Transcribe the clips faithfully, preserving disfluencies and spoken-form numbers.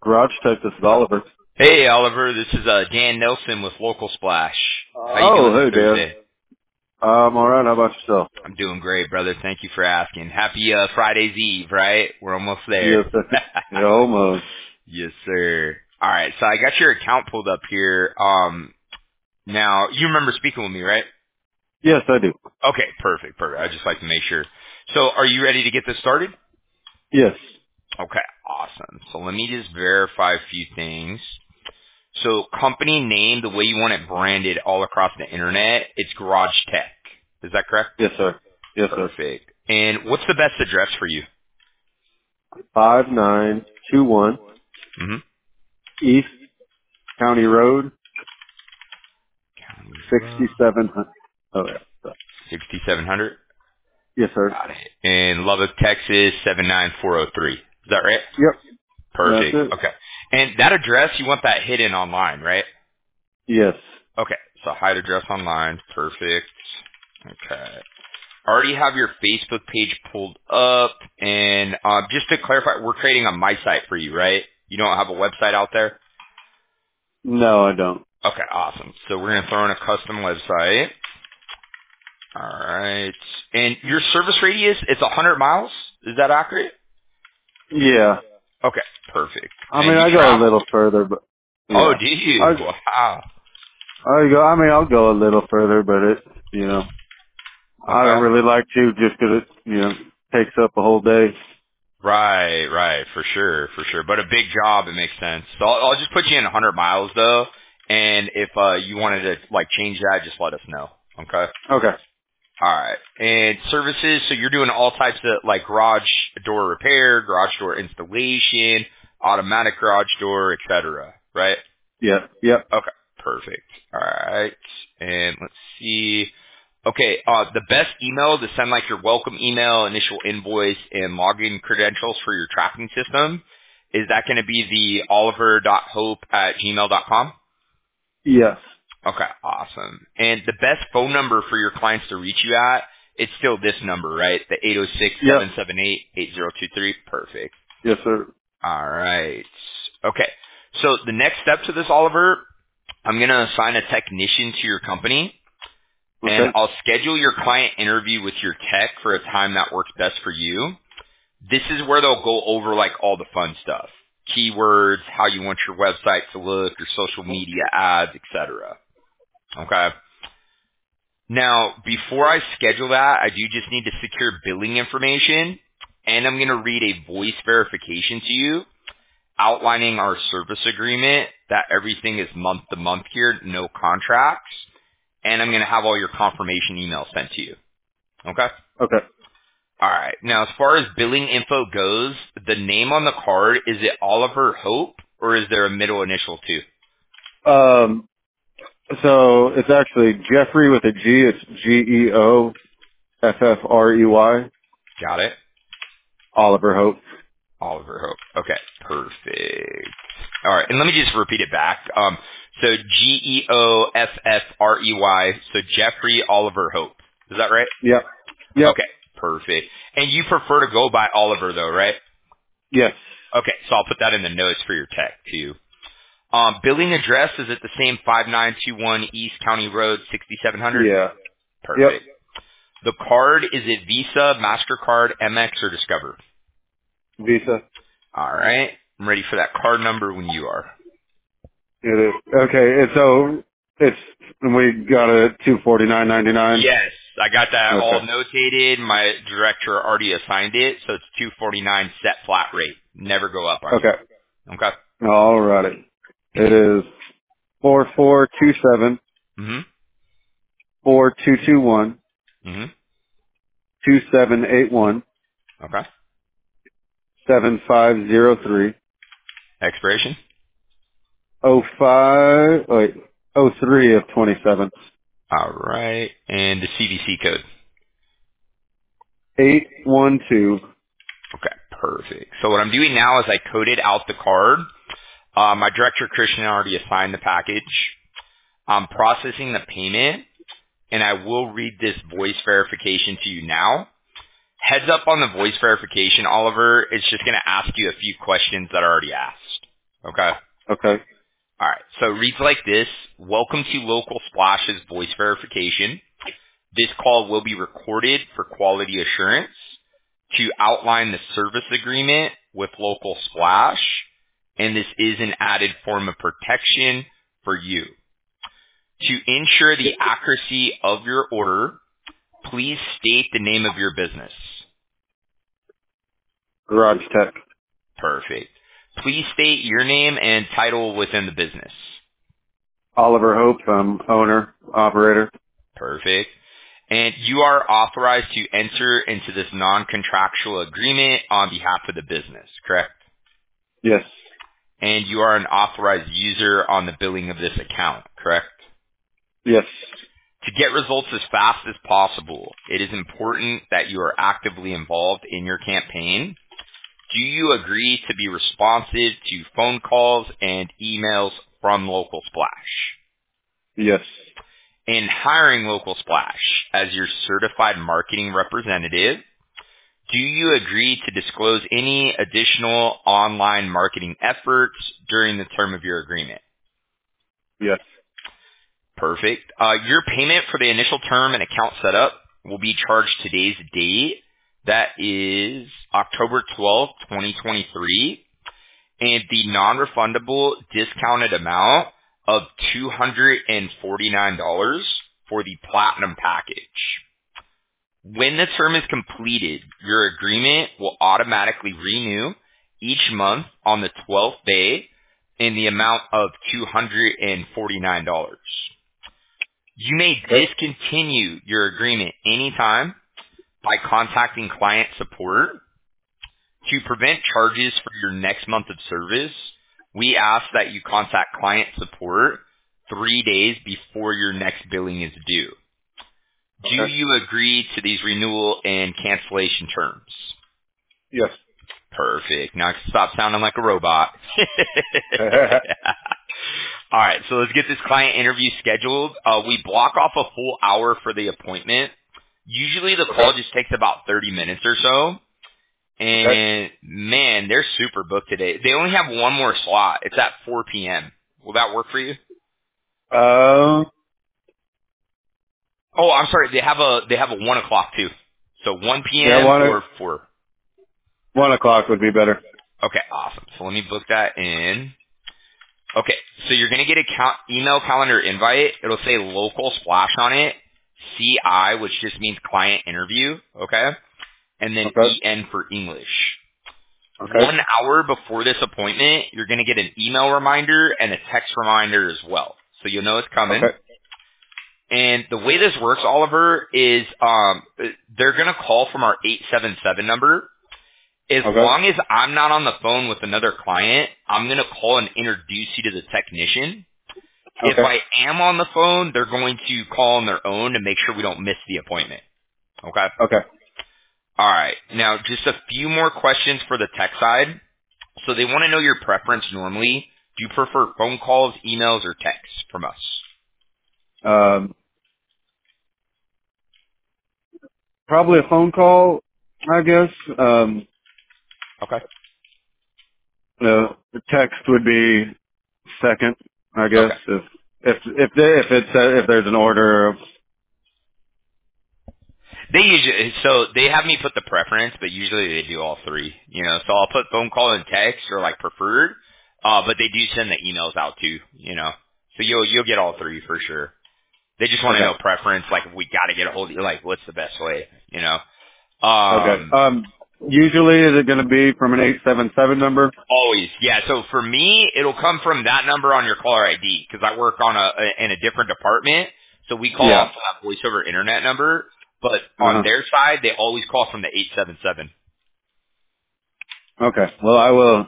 Garage Tech. This is Oliver. Hey, Oliver. This is uh, Dan Nelson with Local Splash. How you Oh, doing this hey, Dan. Thursday? I'm all right. How about yourself? I'm doing great, brother. Thank you for asking. Happy uh, Friday's Eve, right? We're almost there. Yes, sir. Yeah, almost. Yes, sir. All right. So I got your account pulled up here. Um, now you remember speaking with me, right? Yes, I do. Okay, perfect, perfect. I just like to make sure. So, are you ready to get this started? Yes. Okay, awesome. So let me just verify a few things. So company name, the way you want it branded all across the internet, it's Garage Tech. Is that correct? Yes, sir. Yes, sir. Perfect. And what's the best address for you? Five nine two one Mm-hmm. East County Road, County Road. sixty-seven. Oh, yeah. sixty-seven hundred. Yes, sir. Got it. In Lubbock, Texas, seven nine four oh three. Is that right? Yep. That's Perfect. it. Okay. And that address, you want that hidden online, right? Yes. Okay. So hide address online. Perfect. Okay. I already have your Facebook page pulled up. And um, just to clarify, we're creating a My Site for you, right? You don't have a website out there? No, I don't. Okay, awesome. So we're going to throw in a custom website. All right. And your service radius, it's one hundred miles? Is that accurate? Yeah. Okay, perfect. I mean, And you I go a travel? little further, but Oh, yeah. do you? I Wow. I go. I mean, I'll go a little further, but it, you know, I don't Okay. really like to just 'cause it, you know, takes up a whole day. Right, right, for sure, for sure. But a big job, it makes sense. So I'll, I'll just put you in one hundred miles though, and if uh, you wanted to like change that, just let us know. Okay. Okay. All right. And services, so you're doing all types of like garage door repair, garage door installation, automatic garage door, et cetera. Right? Yeah. Yep. Okay. Perfect. All right. And let's see. Okay, uh, the best email to send like your welcome email, initial invoice, and login credentials for your tracking system, is that going to be the oliver dot hope at gmail dot com? Yes. Okay, awesome. And the best phone number for your clients to reach you at, it's still this number, right? The eight oh six, Yep. seven seven eight, eight oh two three. Perfect. Yes, sir. All right. Okay. So the next step to this, Oliver, I'm going to assign a technician to your company. And Okay. I'll schedule your client interview with your tech for a time that works best for you. This is where they'll go over like all the fun stuff. Keywords, how you want your website to look, your social media ads, et cetera. Okay. Now, before I schedule that, I do just need to secure billing information, and I'm going to read a voice verification to you outlining our service agreement that everything is month to month here, no contracts, and I'm going to have all your confirmation emails sent to you. Okay? Okay. All right. Now, as far as billing info goes, the name on the card, is it Oliver Hope, or is there a middle initial too? Um, so it's actually Jeffrey with a G. It's G E O F F R E Y. Got it? Oliver Hope. Oliver Hope. Okay. Perfect. All right. And let me just repeat it back. Um, so G E O F F R E Y, so Jeffrey Oliver Hope. Is that right? Yep. Yep. Okay. Perfect. And you prefer to go by Oliver though, right? Yes. Okay. So I'll put that in the notes for your tech too. Um, billing address, is it the same five nine two one East County Road, sixty-seven hundred? Yeah. Yep. Perfect. The card, is it Visa, MasterCard, Amex, or Discover? Visa. All right. I'm ready for that card number when you are. It is. Okay. And so it's, we got a two forty nine ninety nine. Yes, I got that all Okay. notated. My director already assigned it, so it's two forty-nine set flat rate. Never go up on you. Okay. Okay. All righty. It is four four two seven Mhm. four two two one Mhm. two seven eight one Okay. seven five zero three Expiration. oh five wait oh three of twenty seven All right, and the C V C code. eight one two. Okay. Perfect. So what I'm doing now is I coded out the card. Uh, my director Christian already assigned the package. I'm processing the payment, and I will read this voice verification to you now. Heads up on the voice verification, Oliver, it's just going to ask you a few questions that are already asked. Okay? Okay. All right. So it reads like this. Welcome to Local Splash's voice verification. This call will be recorded for quality assurance to outline the service agreement with Local Splash, and this is an added form of protection for you. To ensure the accuracy of your order, please state the name of your business. Garage Tech. Perfect. Please state your name and title within the business. Oliver Hope, um, owner, operator. Perfect. And you are authorized to enter into this non-contractual agreement on behalf of the business, correct? Yes. And you are an authorized user on the billing of this account, correct? Yes. To get results as fast as possible, it is important that you are actively involved in your campaign. Do you agree to be responsive to phone calls and emails from Local Splash? Yes. In hiring Local Splash as your certified marketing representative, do you agree to disclose any additional online marketing efforts during the term of your agreement? Yes. Perfect. Uh, your payment for the initial term and account setup will be charged today's date. That is October twelfth, twenty twenty-three. And the non-refundable discounted amount of two hundred forty-nine dollars for the platinum package. When the term is completed, your agreement will automatically renew each month on the twelfth day in the amount of two hundred forty-nine dollars. You may Okay. discontinue your agreement anytime by contacting client support. To prevent charges for your next month of service, we ask that you contact client support three days before your next billing is due. Do Okay. you agree to these renewal and cancellation terms? Yes. Perfect. Now I can stop sounding like a robot. All right, so let's get this client interview scheduled. Uh, we block off a full hour for the appointment. Usually the Okay. call just takes about thirty minutes or so. Okay. And man, they're super booked today. They only have one more slot. It's at four p.m. Will that work for you? Um, Oh, I'm sorry. They have a they have a one o'clock too. So one yeah, p.m. one, o- or four. one o'clock would be better. Okay, awesome. So let me book that in. Okay, so you're gonna get a cal- email calendar invite. It'll say local splash on it. C I, which just means client interview. Okay, and then Okay. E N for English. Okay. One hour before this appointment, you're going to get an email reminder and a text reminder as well. So you'll know it's coming. Okay. And the way this works, Oliver, is um, they're going to call from our eight seven seven number. As Okay. long as I'm not on the phone with another client, I'm going to call and introduce you to the technician. If Okay. I am on the phone, they're going to call on their own to make sure we don't miss the appointment. Okay? Okay. All right. Now, just a few more questions for the tech side. So they want to know your preference normally. Do you prefer phone calls, emails, or texts from us? Um, probably a phone call, I guess. Um, Okay. the, the text would be second, I guess, Okay. if if if they, if it's uh, if there's an order. Of, They usually, so they have me put the preference, but usually they do all three. You know, so I'll put phone call and text or like preferred, uh, but they do send the emails out too. You know, so you'll you'll get all three for sure. They just want to okay. know preference, like if we got to get a hold of you, like what's the best way? You know, Okay. um, Um, usually, is it going to be from an eight seven seven number? Always, yeah. So for me, it'll come from that number on your caller I D because I work on a, a in a different department. So we call off Yeah. that voice over internet number, but Uh on huh. their side, they always call from the eight seven seven. Okay. Well, I will.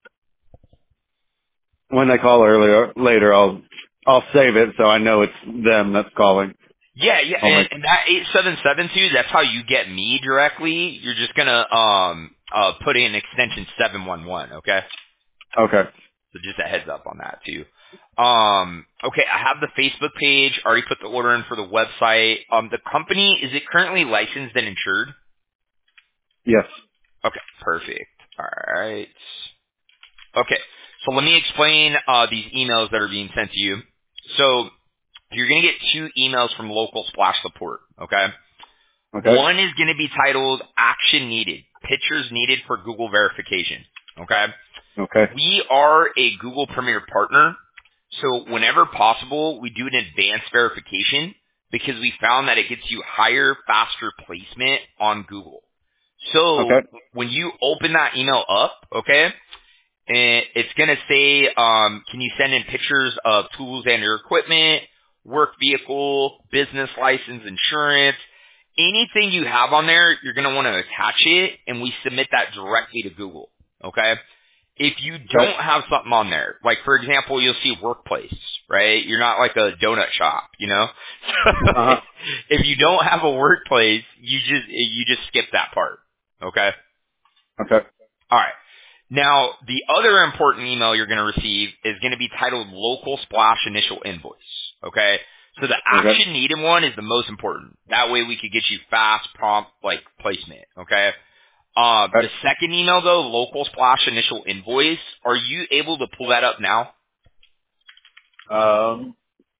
When they call earlier later, I'll I'll save it so I know it's them that's calling. Yeah, yeah, I'll and, make. and that eight seven seven too. That's how you get me directly. You're just gonna um uh put in extension seven one one. Okay. Okay. So just a heads up on that too. Um, okay, I have the Facebook page. Already put the order in for the website. Um, the company, is it currently licensed and insured? Yes. Okay, perfect. All right. Okay, So let me explain uh, these emails that are being sent to you. So you're going to get two emails from local Splash support, okay? Okay. One is going to be titled Action Needed, Pictures Needed for Google Verification, okay? Okay. We are a Google Premier partner, so whenever possible, we do an advanced verification because we found that it gets you higher, faster placement on Google. So Okay. when you open that email up, okay, and it's going to say, um, can you send in pictures of tools and your equipment, work vehicle, business license, insurance, anything you have on there, you're going to want to attach it, and we submit that directly to Google, okay? If you Okay. don't have something on there, like for example, you'll see workplace, right? You're not like a donut shop, you know? Uh-huh. If you don't have a workplace, you just, you just skip that part, okay? Okay. All right. Now, the other important email you're going to receive is going to be titled Local Splash Initial Invoice. Okay? So the Okay. action needed one is the most important. That way we could get you fast, prompt, like, placement. Okay? Uh, the Okay. second email, though, Local Splash Initial Invoice, are you able to pull that up now? Um,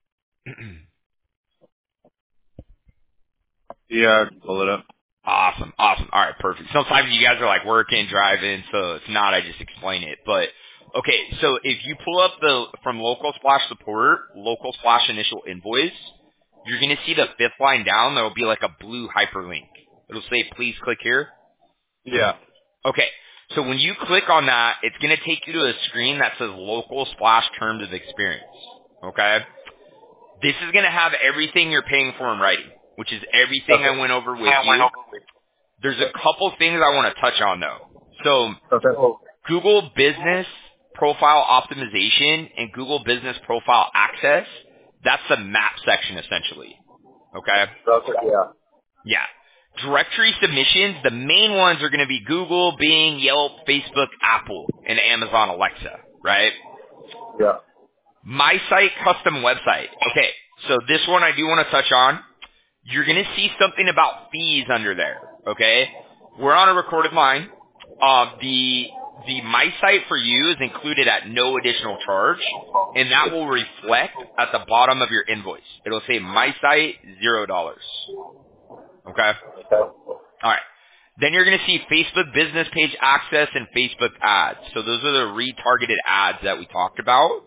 yeah, I can pull it up. Awesome, awesome. All right, perfect. Sometimes you guys are like working, driving, so if not, I just explain it. But okay, so if you pull up the from local splash support, local splash initial invoice, you're gonna see the fifth line down. There will be like a blue hyperlink. It'll say, "Please click here." Yeah. Okay, so when you click on that, it's gonna take you to a screen that says "Local Splash Terms of Experience." Okay, this is gonna have everything you're paying for in writing, which is everything Okay. I went over with you. There's a couple things I want to touch on though. So Okay. Oh. Google Business Profile Optimization and Google Business Profile Access, that's the map section essentially. Okay? Okay. Yeah. Yeah. Directory submissions, the main ones are going to be Google, Bing, Yelp, Facebook, Apple, and Amazon Alexa, right? Yeah. My site custom website. Okay, so this one I do want to touch on. You're going to see something about fees under there, okay? We're on a recorded line. Uh, the the My Site for You is included at no additional charge, and that will reflect at the bottom of your invoice. It'll say My Site, zero dollars. Okay? Okay. All right. Then you're going to see Facebook Business Page Access and Facebook Ads. So those are the retargeted ads that we talked about.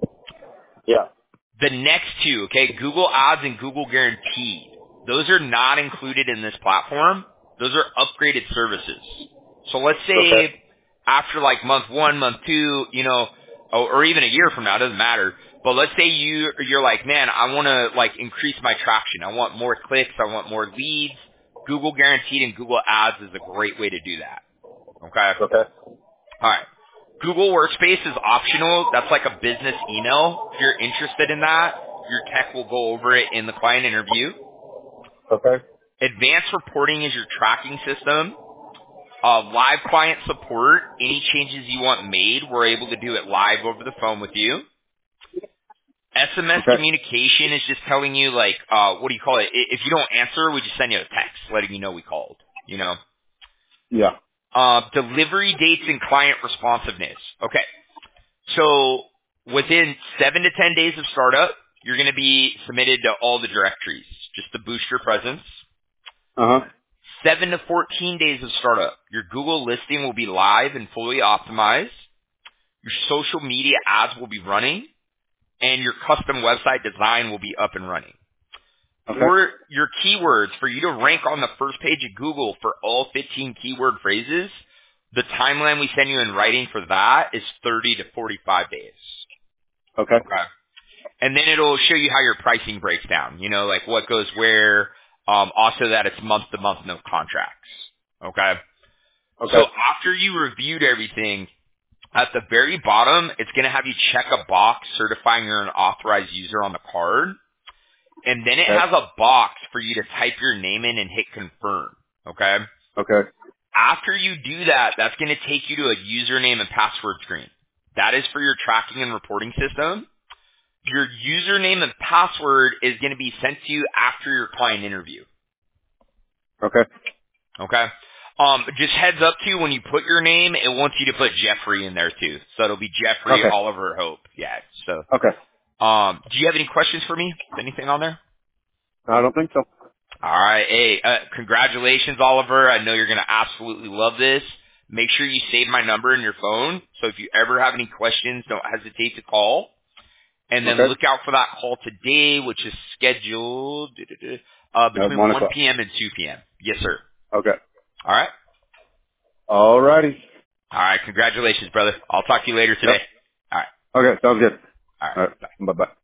Yeah. The next two, okay, Google Ads and Google Guaranteed. Those are not included in this platform. Those are upgraded services. So let's Okay. say after like month one, month two, you know, or, or even a year from now, it doesn't matter. But let's say you, you're like, man, I want to like increase my traction. I want more clicks. I want more leads. Google Guaranteed and Google Ads is a great way to do that. Okay? Okay. All right. Google Workspace is optional. That's like a business email. If you're interested in that, your tech will go over it in the client interview. Okay. Advanced reporting is your tracking system. Uh, live client support, any changes you want made, we're able to do it live over the phone with you. S M S Okay. communication is just telling you like, uh, what do you call it? I- If you don't answer, we just send you a text letting you know we called, you know. Yeah. Uh, delivery dates and client responsiveness. Okay. So within seven to ten days of startup, you're going to be submitted to all the directories just to boost your presence. Uh-huh. seven to fourteen days of startup, your Google listing will be live and fully optimized. Your social media ads will be running, and your custom website design will be up and running. Okay. For your keywords, for you to rank on the first page of Google for all fifteen keyword phrases, the timeline we send you in writing for that is thirty to forty-five days. Okay. Okay. And then it'll show you how your pricing breaks down, you know, like what goes where, um, also that it's month to month, no contracts. Okay. So Okay. after you reviewed everything, at the very bottom, it's going to have you check a box certifying you're an authorized user on the card. And then it Okay. has a box for you to type your name in and hit confirm. Okay. Okay. After you do that, that's going to take you to a username and password screen. That is for your tracking and reporting system. Your username and password is going to be sent to you after your client interview. Okay. Okay? Um, just heads up to you, when you put your name, it wants you to put Jeffrey in there too. So it'll be Jeffrey Okay. Oliver Hope. Yeah. So, Okay. um, do you have any questions for me? Anything on there? I don't think so. All right. Hey, uh, congratulations, Oliver. I know you're going to absolutely love this. Make sure you save my number in your phone. So if you ever have any questions, don't hesitate to call. And then Okay. look out for that call today, which is scheduled uh, At between one one o'clock. p.m. and two p.m. Yes, sir. Okay. All right. All righty. All right. Congratulations, brother. I'll talk to you later Yep. today. All right. Okay. Sounds good. All right. All right. Bye. Bye bye.